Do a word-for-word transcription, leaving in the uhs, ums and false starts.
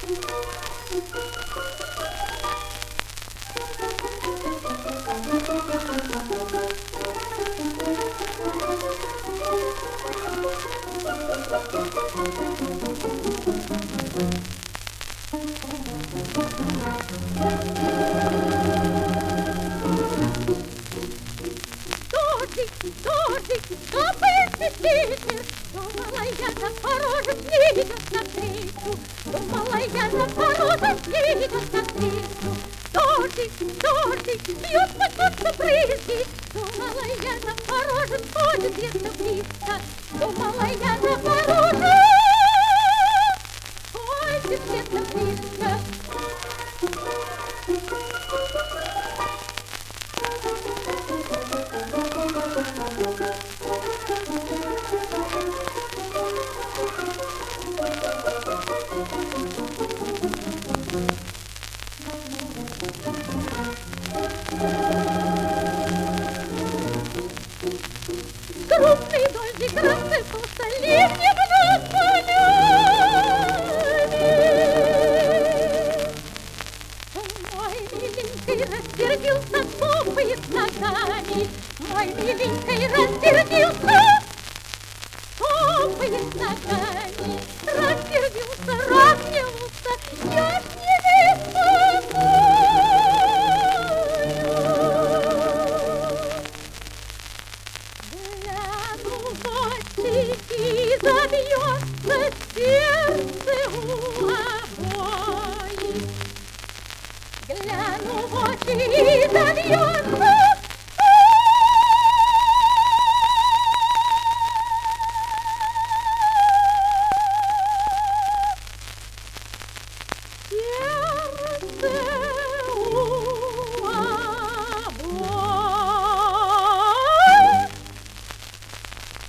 Дождик, капает ветер, думала я, Запорожец идет навстречу, думала я, Запорожец идет навстречу. Дождик, дождик, бьет поток брызги, думала я, Запорожец ходит где-то близко, думала я, Запорожец ходит где-то близко. Крупный дождик рассыпался ливнем над полями. Мой миленький рассердился, топает ногами. Мой миленький рассердился, топает ногами. Рассердился, разгневался, я ж не беспокою. Гляну в очи, и забьется сердце у обоих. Гляну в очи, и забьется сердце